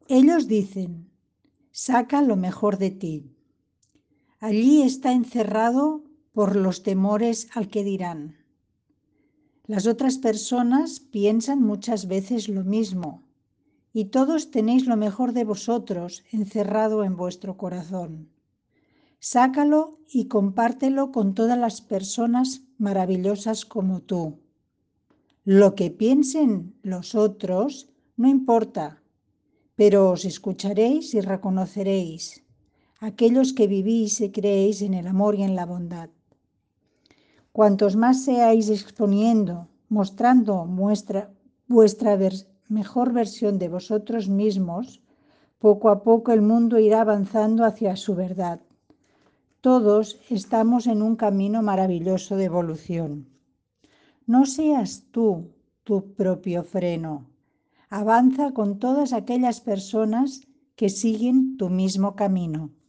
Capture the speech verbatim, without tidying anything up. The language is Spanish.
Ellos dicen, saca lo mejor de ti. Allí está encerrado por los temores al que dirán. Las otras personas piensan muchas veces lo mismo, y todos tenéis lo mejor de vosotros encerrado en vuestro corazón. Sácalo y compártelo con todas las personas maravillosas como tú. Lo que piensen los otros no importa, pero os escucharéis y reconoceréis, aquellos que vivís y creéis en el amor y en la bondad. Cuantos más seáis exponiendo, mostrando muestra, vuestra vers- mejor versión de vosotros mismos, poco a poco el mundo irá avanzando hacia su verdad. Todos estamos en un camino maravilloso de evolución. No seas tú tu propio freno. Avanza con todas aquellas personas que siguen tu mismo camino.